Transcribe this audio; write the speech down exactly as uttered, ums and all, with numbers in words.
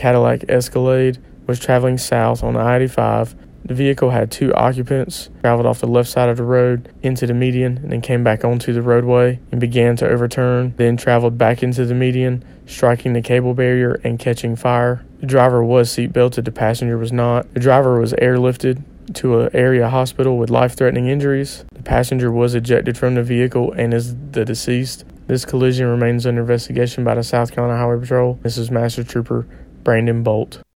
Cadillac Escalade was traveling south on I eighty-five. The vehicle had two occupants, traveled off the left side of the road into the median, and then came back onto the roadway and began to overturn, then traveled back into the median, striking the cable barrier and catching fire. The driver was seatbelted, the passenger was not. The driver was airlifted to an area hospital with life-threatening injuries. The passenger was ejected from the vehicle and is the deceased. This collision remains under investigation by the South Carolina Highway Patrol. This is Master Trooper Brandon Bolt.